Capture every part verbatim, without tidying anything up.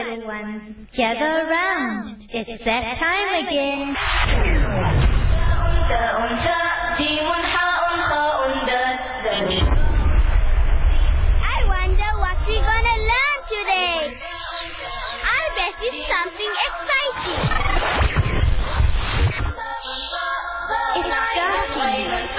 little ones, gather round. It's that time again. I wonder what we're gonna learn today. I bet it's something exciting. It's starting.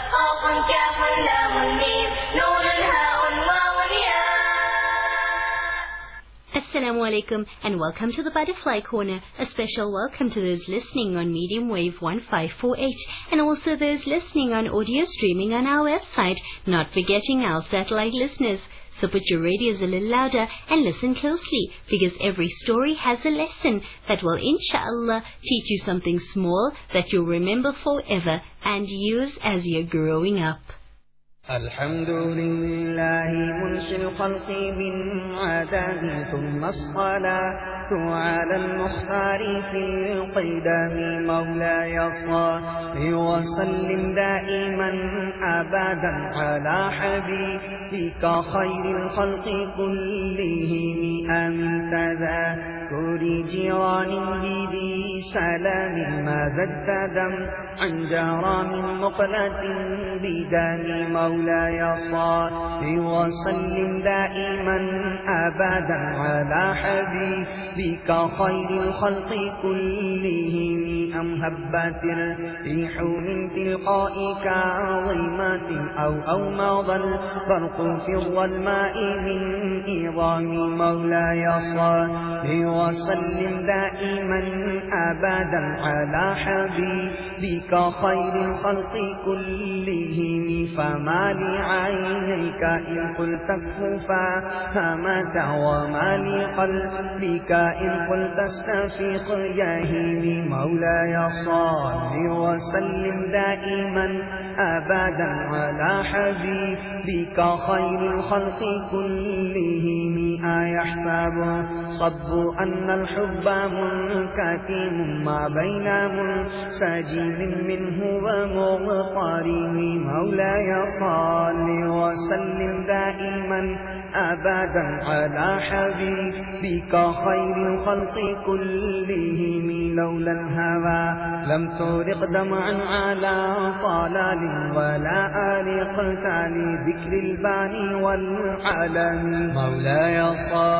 Assalamu alaikum and welcome to the Butterfly Corner. A special welcome to those listening on medium wave one five four eight and also those listening on audio streaming on our website, not forgetting our satellite listeners. So put your radios a little louder and listen closely, because every story has a lesson that will inshallah teach you something small that you'll remember forever and use as you're growing up. الحمد لله منشئ الخلق من عدم ثم الصلاة على المختار في القدم مولاي صل وسلم دائما أبدا على حبيبك خير الخلق كلهم أمن تذكر جيران بذي سلام ما زد دم عن جرام مقلة بدم مولاي صل وسلم دائما أبدا على حبيبك خير الخلق كلهم أم هبت الريح من تلقاء كاظمة أو أو مضى البرق في الظلماء من إظام مولاي صل وسلم دائما أبدا على حبيبك خير الخلق كلهم فما لعينيك إن قلت كفى فمتى وما لقلبك إن قلت استفيق يهيم مولاي صل وسلم دائما أبدا على حبيبك خير الخلق كلهم أيحسب صب أن الحب منكتم ما بين منسجم منه ومغطرم مولاي صل وسلم دائما أبدا على حبيبك خير الخلق كلهم لولا الهوى لم ترق دمعا على طلال ولا أرقت لذكر الباني والعالم مولاي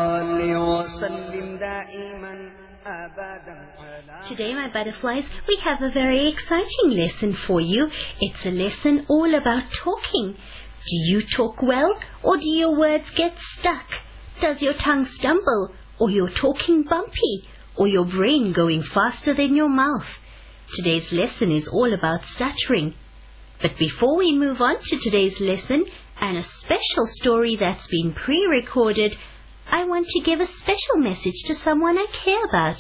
صل وسلم دائما أبدا. Today, my butterflies, we have a very exciting lesson for you. It's a lesson all about talking. Do you talk well, or do your words get stuck? Does your tongue stumble, or your talking bumpy, or your brain going faster than your mouth? Today's lesson is all about stuttering. But before we move on to today's lesson and a special story that's been pre-recorded, I want to give a special message to someone I care about.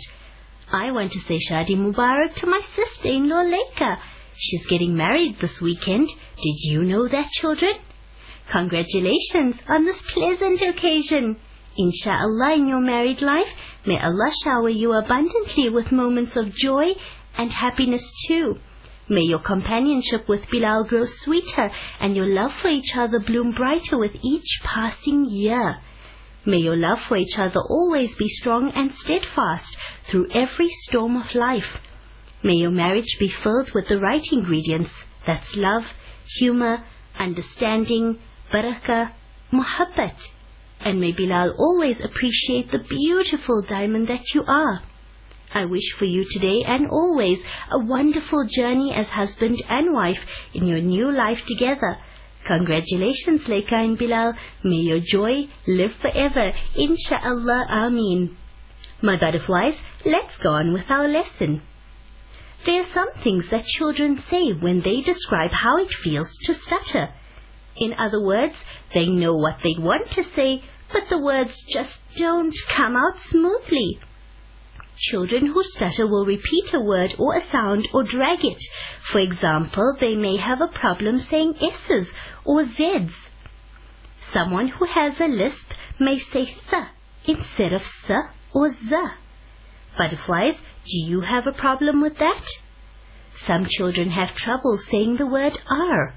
I want to say Shadi Mubarak to my sister-in-law Leika. She's getting married this weekend. Did you know that, children? Congratulations on this pleasant occasion. Insha'Allah, in your married life, may Allah shower you abundantly with moments of joy and happiness too. May your companionship with Bilal grow sweeter and your love for each other bloom brighter with each passing year. May your love for each other always be strong and steadfast through every storm of life. May your marriage be filled with the right ingredients. That's love, humor, understanding, barakah, muhabbat. And may Bilal always appreciate the beautiful diamond that you are. I wish for you today and always a wonderful journey as husband and wife in your new life together. Congratulations, Leika and Bilal. May your joy live forever. Insha'Allah, Ameen. My butterflies, let's go on with our lesson. There are some things that children say when they describe how it feels to stutter. In other words, they know what they want to say, but the words just don't come out smoothly. Children who stutter will repeat a word or a sound or drag it. For example, they may have a problem saying S's or Z's. Someone who has a lisp may say S instead of S or Z. Butterflies, do you have a problem with that? Some children have trouble saying the word R.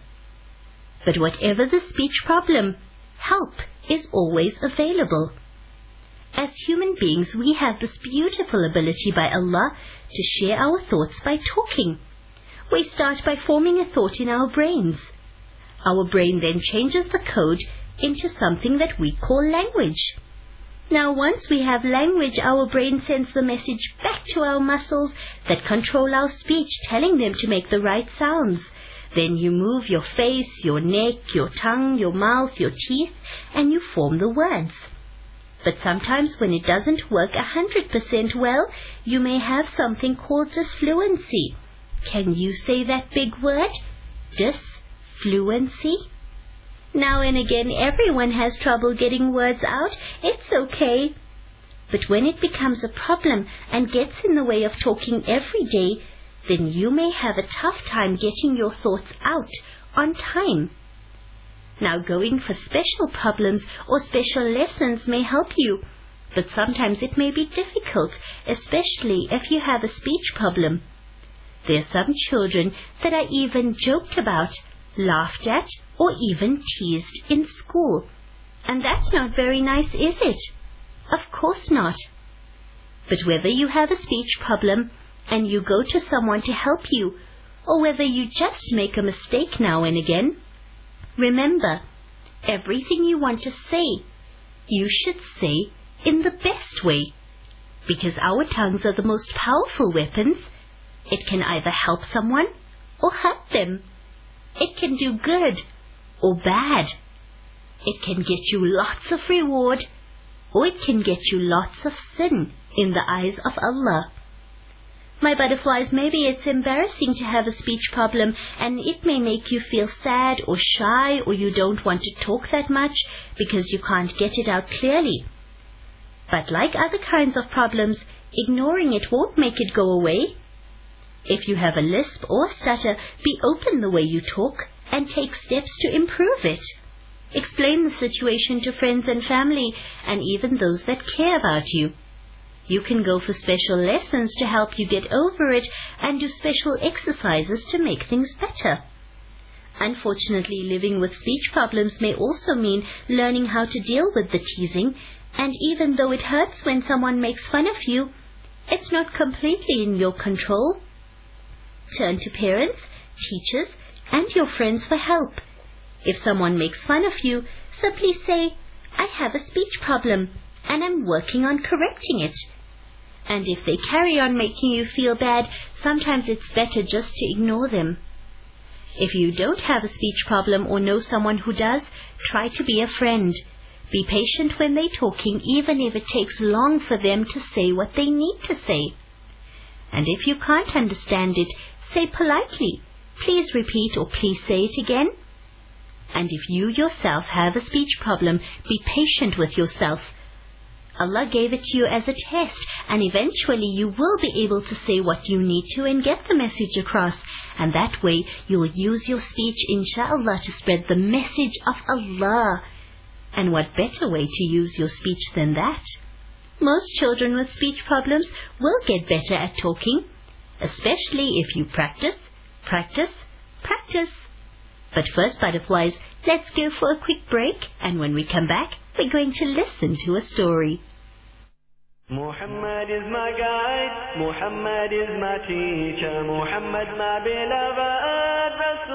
But whatever the speech problem, help is always available. As human beings, we have this beautiful ability by Allah to share our thoughts by talking. We start by forming a thought in our brains. Our brain then changes the code into something that we call language. Now, once we have language, our brain sends the message back to our muscles that control our speech, telling them to make the right sounds. Then you move your face, your neck, your tongue, your mouth, your teeth, and you form the words. But sometimes when it doesn't work a hundred percent well, you may have something called disfluency. Can you say that big word? Disfluency? Now and again, everyone has trouble getting words out. It's okay. But when it becomes a problem and gets in the way of talking every day, then you may have a tough time getting your thoughts out on time. Now, going for special problems or special lessons may help you, but sometimes it may be difficult, especially if you have a speech problem. There are some children that are even joked about, laughed at, or even teased in school. And that's not very nice, is it? Of course not. But whether you have a speech problem and you go to someone to help you, or whether you just make a mistake now and again, remember, everything you want to say, you should say in the best way. Because our tongues are the most powerful weapons. It can either help someone or hurt them. It can do good or bad. It can get you lots of reward, or it can get you lots of sin in the eyes of Allah. My butterflies, maybe it's embarrassing to have a speech problem, and it may make you feel sad or shy, or you don't want to talk that much because you can't get it out clearly. But like other kinds of problems, ignoring it won't make it go away. If you have a lisp or stutter, be open the way you talk and take steps to improve it. Explain the situation to friends and family, and even those that care about you. You can go for special lessons to help you get over it, and do special exercises to make things better. Unfortunately, living with speech problems may also mean learning how to deal with the teasing, and even though it hurts when someone makes fun of you, it's not completely in your control. Turn to parents, teachers, and your friends for help. If someone makes fun of you, simply say, "I have a speech problem, and I'm working on correcting it." And if they carry on making you feel bad, sometimes it's better just to ignore them. If you don't have a speech problem or know someone who does, try to be a friend. Be patient when they're talking, even if it takes long for them to say what they need to say. And if you can't understand it, say politely, "Please repeat," or "Please say it again." And if you yourself have a speech problem, be patient with yourself. Allah gave it to you as a test, and eventually you will be able to say what you need to and get the message across. And that way you will use your speech, inshallah, to spread the message of Allah. And what better way to use your speech than that? Most children with speech problems will get better at talking, especially if you practice, practice, practice. But first, butterflies, let's go for a quick break, and when we come back, we're going to listen to a story. Muhammad is my guide, Muhammad is my teacher, Muhammad my beloved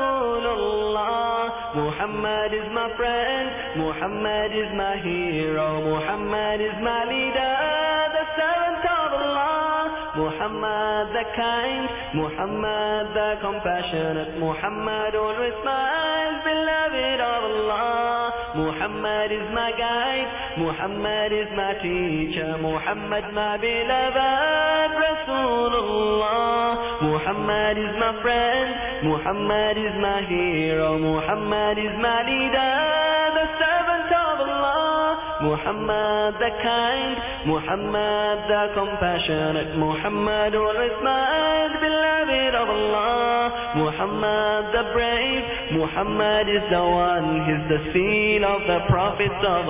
Rasulullah. Muhammad is my friend, Muhammad is my hero, Muhammad is my leader, the servant of Allah. Muhammad the kind, Muhammad the compassionate, Muhammad always smiles, beloved of Allah. Muhammad is my guide, Muhammad is my teacher, Muhammad my beloved Rasulullah. Muhammad is my friend, Muhammad is my hero, Muhammad is my leader, the servant of Allah. Muhammad the kind, Muhammad the compassionate, Muhammad always smiles, beloved of Allah. Muhammad the brave, Muhammad is the one, he's the seal of the prophets of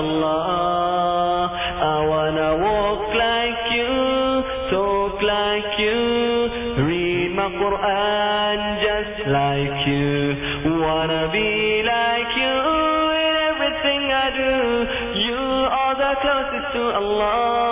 Allah. I wanna walk like you, talk like you, read my Quran just like you, wanna be like you in everything I do. You are the closest to Allah.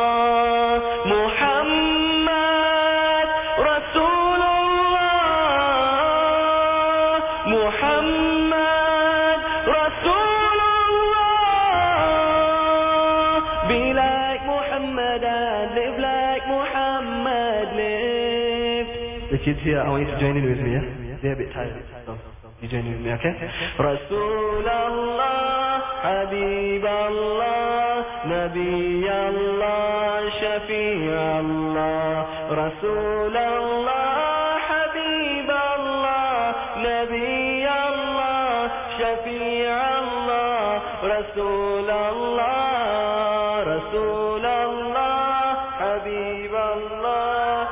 The kids here, I want you to join in with me, yeah? They're a bit tired, so you join in with me, okay? Rasulallah, Habiballah, Nabiyallah, Shafi'allah. Rasulallah, Habiballah, Nabiyallah, Shafi'allah. Rasulallah, Rasulallah, Habiballah,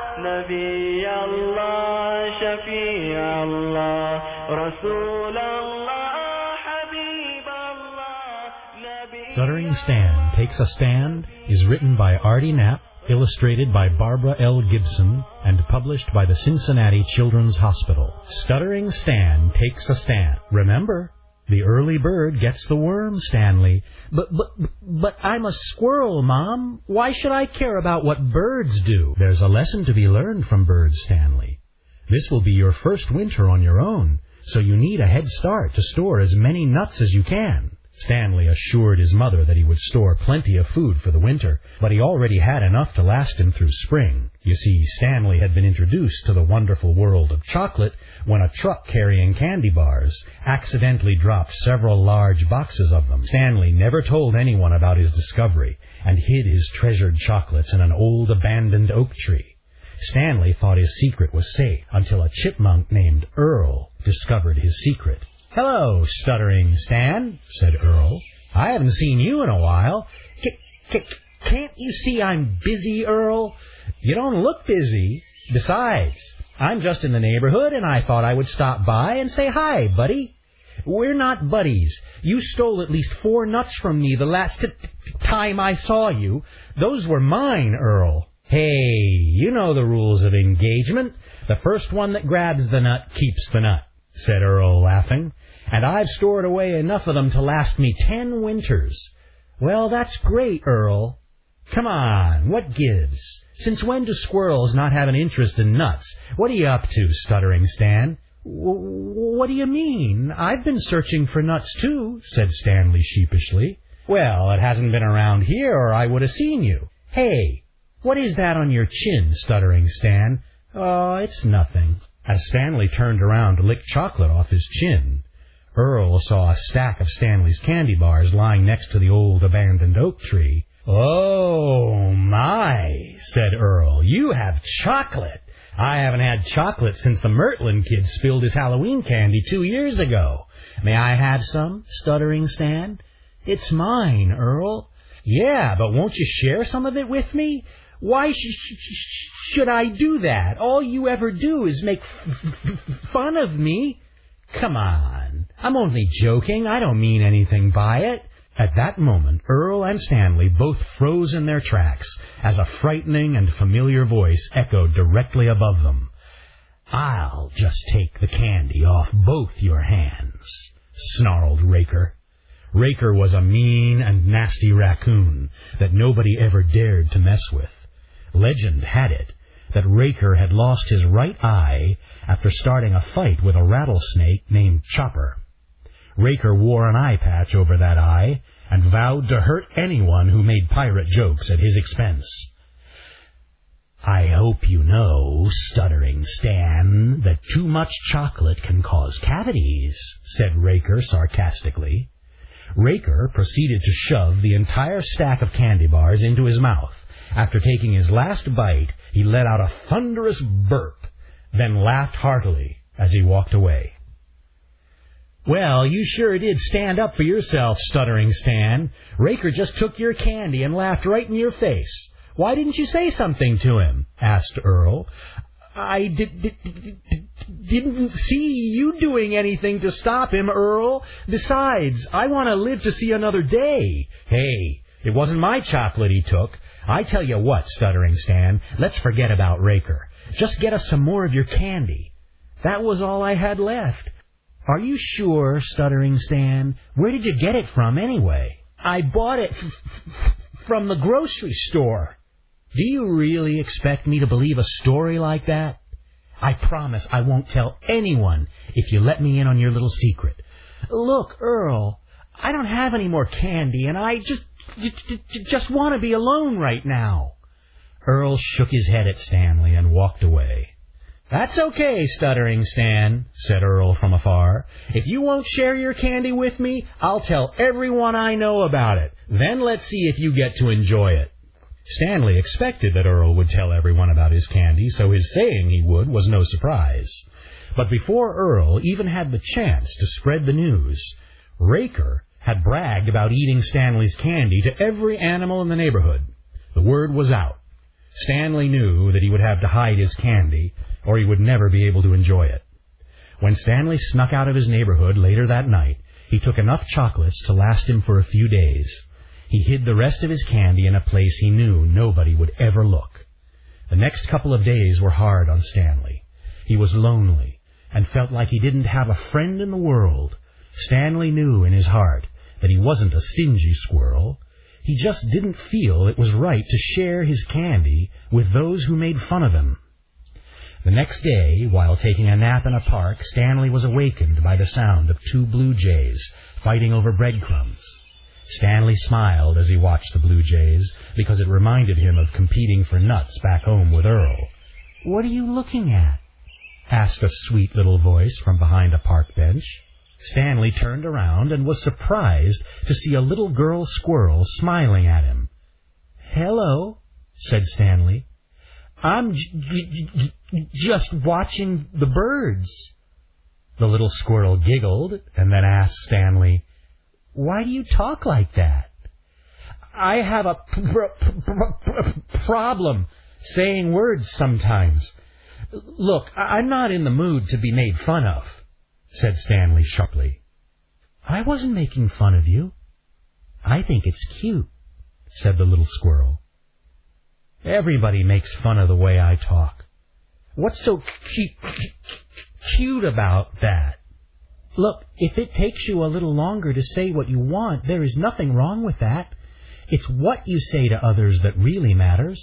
Nabiyallah, Shafi'allah. Rasulallah, Habiballah, Nabiyallah. Stuttering Stan Takes a Stand is written by Artie Knapp, illustrated by Barbara L. Gibson, and published by the Cincinnati Children's Hospital. Stuttering Stan Takes a Stand. Remember, the early bird gets the worm, Stanley. But, but, but I'm a squirrel, Mom. Why should I care about what birds do? There's a lesson to be learned from birds, Stanley. This will be your first winter on your own, so you need a head start to store as many nuts as you can. Stanley assured his mother that he would store plenty of food for the winter, but he already had enough to last him through spring. You see, Stanley had been introduced to the wonderful world of chocolate when a truck carrying candy bars accidentally dropped several large boxes of them. Stanley never told anyone about his discovery and hid his treasured chocolates in an old abandoned oak tree. Stanley thought his secret was safe until a chipmunk named Earl discovered his secret. "Hello, Stuttering Stan," said Earl. "I haven't seen you in a while. C- c- can't you see I'm busy, Earl?" "You don't look busy. Besides, I'm just in the neighborhood, and I thought I would stop by and say hi, buddy." "We're not buddies. You stole at least four nuts from me the last t- t- time I saw you. Those were mine, Earl." "Hey, you know the rules of engagement. The first one that grabs the nut keeps the nut," said Earl, laughing. "And I've stored away enough of them to last me ten winters." "Well, that's great, Earl. Come on, what gives? Since when do squirrels not have an interest in nuts? What are you up to, Stuttering Stan?" W- what do you mean? I've been searching for nuts, too," said Stanley sheepishly. "Well, it hasn't been around here, or I would have seen you. Hey, what is that on your chin, Stuttering Stan?" "Oh, it's nothing." As Stanley turned around to lick chocolate off his chin, Earl saw a stack of Stanley's candy bars lying next to the old abandoned oak tree. "Oh, my," said Earl. "You have chocolate. I haven't had chocolate since the Mertlin kid spilled his Halloween candy two years ago. May I have some, Stuttering Stan?" "It's mine, Earl." "Yeah, but won't you share some of it with me?" "Why sh- sh- should I do that? All you ever do is make f- f- fun of me." "Come on. I'm only joking. I don't mean anything by it." At that moment, Earl and Stanley both froze in their tracks as a frightening and familiar voice echoed directly above them. "I'll just take the candy off both your hands," snarled Raker. Raker was a mean and nasty raccoon that nobody ever dared to mess with. Legend had it that Raker had lost his right eye after starting a fight with a rattlesnake named Chopper. Raker wore an eye patch over that eye and vowed to hurt anyone who made pirate jokes at his expense. "I hope you know, Stuttering Stan, that too much chocolate can cause cavities," said Raker sarcastically. Raker proceeded to shove the entire stack of candy bars into his mouth. After taking his last bite, he let out a thunderous burp, then laughed heartily as he walked away. "Well, you sure did stand up for yourself, Stuttering Stan. Raker just took your candy and laughed right in your face. Why didn't you say something to him?" asked Earl. I did, did, did, didn't see you doing anything to stop him, Earl. Besides, I want to live to see another day." "Hey, it wasn't my chocolate he took. I tell you what, Stuttering Stan, let's forget about Raker. Just get us some more of your candy." "That was all I had left." "Are you sure, Stuttering Stan? Where did you get it from, anyway?" "I bought it f- f- from the grocery store." "Do you really expect me to believe a story like that?" "I promise I won't tell anyone if you let me in on your little secret." "Look, Earl, I don't have any more candy, and I just just want to be alone right now." Earl shook his head at Stanley and walked away. "That's okay, Stuttering Stan," said Earl from afar. "If you won't share your candy with me, I'll tell everyone I know about it. Then let's see if you get to enjoy it." Stanley expected that Earl would tell everyone about his candy, so his saying he would was no surprise. But before Earl even had the chance to spread the news, Raker had bragged about eating Stanley's candy to every animal in the neighborhood. The word was out. Stanley knew that he would have to hide his candy, or he would never be able to enjoy it. When Stanley snuck out of his neighborhood later that night, he took enough chocolates to last him for a few days. He hid the rest of his candy in a place he knew nobody would ever look. The next couple of days were hard on Stanley. He was lonely and felt like he didn't have a friend in the world. Stanley knew in his heart that he wasn't a stingy squirrel. He just didn't feel it was right to share his candy with those who made fun of him. The next day, while taking a nap in a park, Stanley was awakened by the sound of two blue jays fighting over breadcrumbs. Stanley smiled as he watched the blue jays, because it reminded him of competing for nuts back home with Earl. "What are you looking at?" asked a sweet little voice from behind a park bench. Stanley turned around and was surprised to see a little girl squirrel smiling at him. "Hello," said Stanley. "I'm j- j- j- just watching the birds." The little squirrel giggled and then asked Stanley, "Why do you talk like that?" "I have a pr- pr- pr- problem saying words sometimes. Look, I'm not in the mood to be made fun of," said Stanley sharply. "I wasn't making fun of you. I think it's cute," said the little squirrel. "Everybody makes fun of the way I talk. What's so cu- cute about that?" "Look, if it takes you a little longer to say what you want, there is nothing wrong with that. It's what you say to others that really matters."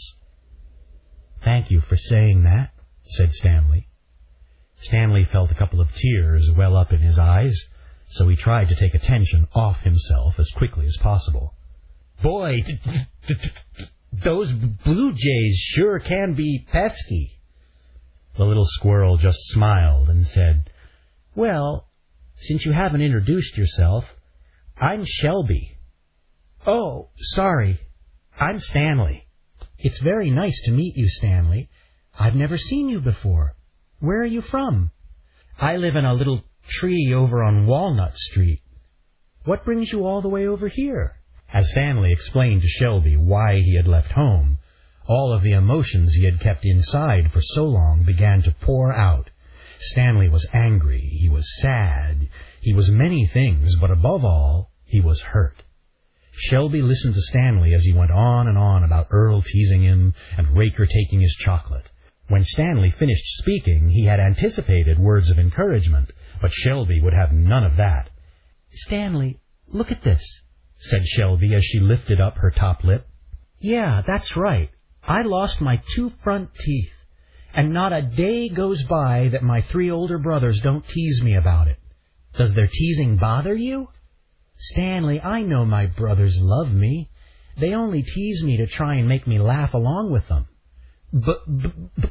"Thank you for saying that," said Stanley. Stanley felt a couple of tears well up in his eyes, so he tried to take attention off himself as quickly as possible. "Boy, d- d- d- those blue jays sure can be pesky." The little squirrel just smiled and said, "Well, since you haven't introduced yourself, I'm Shelby." "Oh, sorry. I'm Stanley." "It's very nice to meet you, Stanley. I've never seen you before. Where are you from?" "I live in a little tree over on Walnut Street." "What brings you all the way over here?" As Stanley explained to Shelby why he had left home, all of the emotions he had kept inside for so long began to pour out. Stanley was angry, he was sad, he was many things, but above all, he was hurt. Shelby listened to Stanley as he went on and on about Earl teasing him and Raker taking his chocolate. When Stanley finished speaking, he had anticipated words of encouragement, but Shelby would have none of that. "Stanley, look at this," said Shelby as she lifted up her top lip. "Yeah, that's right. I lost my two front teeth, and not a day goes by that my three older brothers don't tease me about it. Does their teasing bother you?" "Stanley, I know my brothers love me. They only tease me to try and make me laugh along with them." But, but,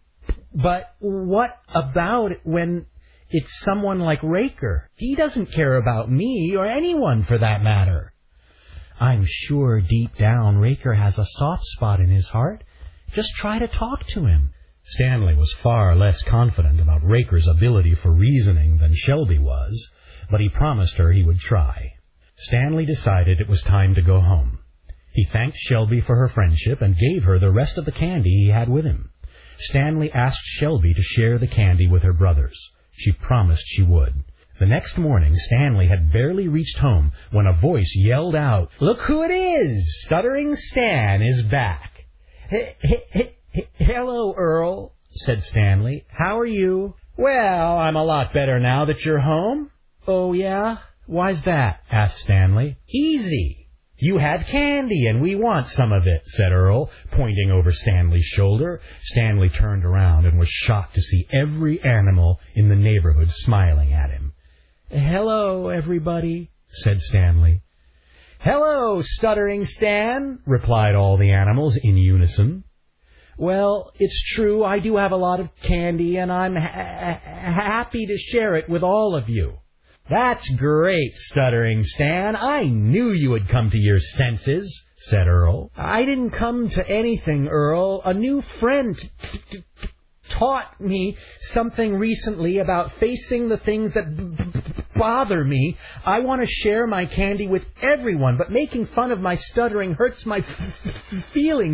but what about when it's someone like Raker? He doesn't care about me, or anyone for that matter." "I'm sure deep down Raker has a soft spot in his heart. Just try to talk to him." Stanley was far less confident about Raker's ability for reasoning than Shelby was, but he promised her he would try. Stanley decided it was time to go home. He thanked Shelby for her friendship and gave her the rest of the candy he had with him. Stanley asked Shelby to share the candy with her brothers. She promised she would. The next morning, Stanley had barely reached home when a voice yelled out, "Look who it is! Stuttering Stan is back." H- h- h- "Hello, Earl," said Stanley. "How are you?" "Well, I'm a lot better now that you're home." "Oh, yeah? Why's that?" asked Stanley. "Easy. You had candy, and we want some of it," said Earl, pointing over Stanley's shoulder. Stanley turned around and was shocked to see every animal in the neighborhood smiling at him. "Hello, everybody," said Stanley. "Hello, Stuttering Stan," replied all the animals in unison. Well, it's true, I do have a lot of candy, and I'm ha- happy to share it with all of you. That's great, Stuttering Stan. I knew you would come to your senses, said Earl. I didn't come to anything, Earl. A new friend t- t- t- taught me something recently about facing the things that b- b- bother me. I want to share my candy with everyone, but making fun of my stuttering hurts my f- f- feelings.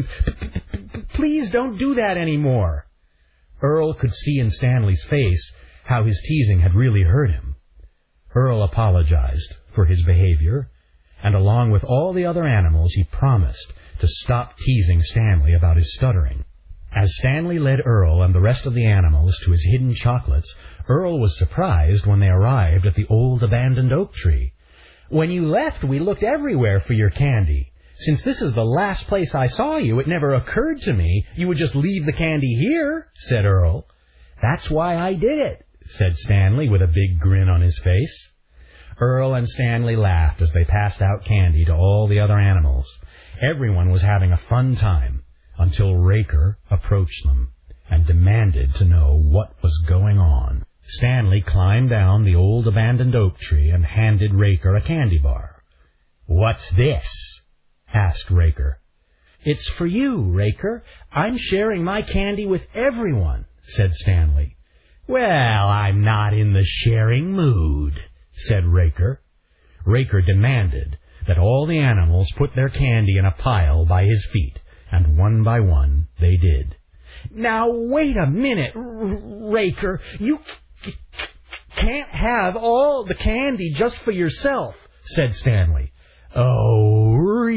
Please don't do that anymore. Earl could see in Stanley's face how his teasing had really hurt him. Earl apologized for his behavior, and along with all the other animals, he promised to stop teasing Stanley about his stuttering. As Stanley led Earl and the rest of the animals to his hidden chocolates, Earl was surprised when they arrived at the old abandoned oak tree. When you left, we looked everywhere for your candy. Since this is the last place I saw you, it never occurred to me you would just leave the candy here, said Earl. That's why I did it, said Stanley with a big grin on his face. Earl and Stanley laughed as they passed out candy to all the other animals. Everyone was having a fun time until Raker approached them and demanded to know what was going on. Stanley climbed down the old abandoned oak tree and handed Raker a candy bar. What's this? Asked Raker. It's for you, Raker. I'm sharing my candy with everyone, said Stanley. Well, I'm not in the sharing mood, said Raker. Raker demanded that all the animals put their candy in a pile by his feet, and one by one they did. Now, wait a minute, R- Raker. You c- can't have all the candy just for yourself, said Stanley. Oh,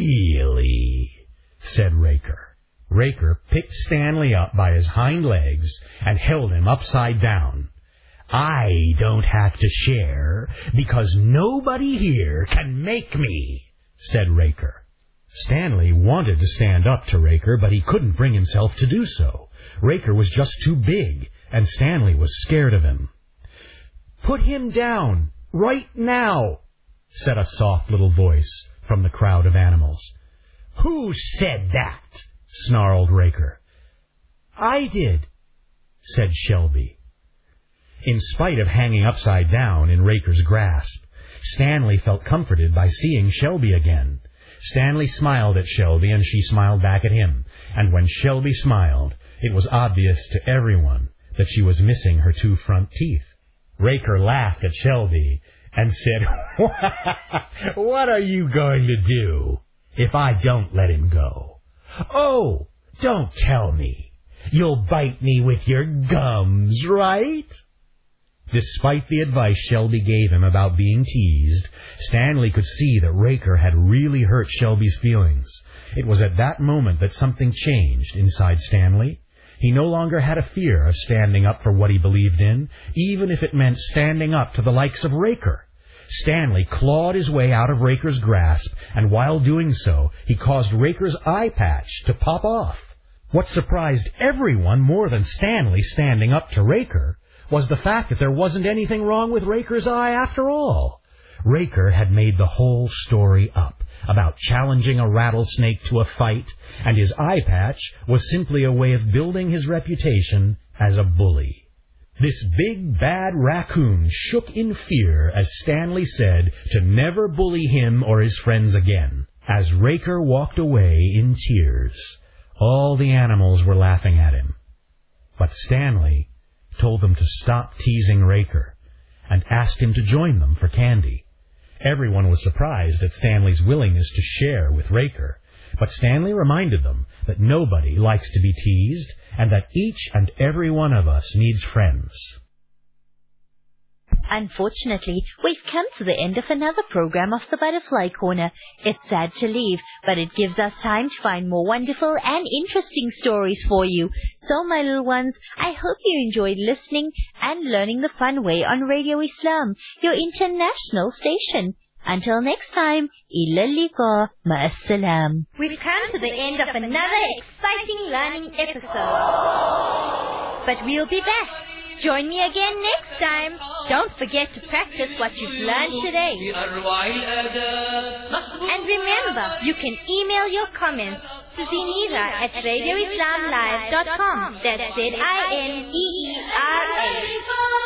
really? Said Raker. Raker picked Stanley up by his hind legs and held him upside down. I don't have to share because nobody here can make me, said Raker. Stanley wanted to stand up to Raker, but he couldn't bring himself to do so. Raker was just too big, and Stanley was scared of him. Put him down, right now, said a soft little voice from the crowd of animals. Who said that? Snarled Raker. I did, said Shelby. In spite of hanging upside down in Raker's grasp, Stanley felt comforted by seeing Shelby again. Stanley smiled at Shelby, and she smiled back at him, and when Shelby smiled, it was obvious to everyone that she was missing her two front teeth. Raker laughed at Shelby and said, What are you going to do if I don't let him go? Oh, don't tell me. You'll bite me with your gums, right? Despite the advice Shelby gave him about being teased, Stanley could see that Raker had really hurt Shelby's feelings. It was at that moment that something changed inside Stanley. He no longer had a fear of standing up for what he believed in, even if it meant standing up to the likes of Raker. Stanley clawed his way out of Raker's grasp, and while doing so, he caused Raker's eye patch to pop off. What surprised everyone more than Stanley standing up to Raker was the fact that there wasn't anything wrong with Raker's eye after all. Raker had made the whole story up about challenging a rattlesnake to a fight, and his eye patch was simply a way of building his reputation as a bully. This big, bad raccoon shook in fear as Stanley said to never bully him or his friends again. As Raker walked away in tears, all the animals were laughing at him. But Stanley told them to stop teasing Raker and asked him to join them for candy. Everyone was surprised at Stanley's willingness to share with Raker, but Stanley reminded them that nobody likes to be teased and that each and every one of us needs friends. Unfortunately, we've come to the end of another program of the Butterfly Corner. It's sad to leave, but it gives us time to find more wonderful and interesting stories for you. So, my little ones, I hope you enjoyed listening and learning the fun way on Radio Islam, your international station. Until next time, ilaliko ma'assalam. We've come to the end of another exciting learning episode. But we'll be back. Join me again next time. Don't forget to practice what you've learned today. And remember, you can email your comments to Zineera at radio islam live dot com. That's Z I N E E R A.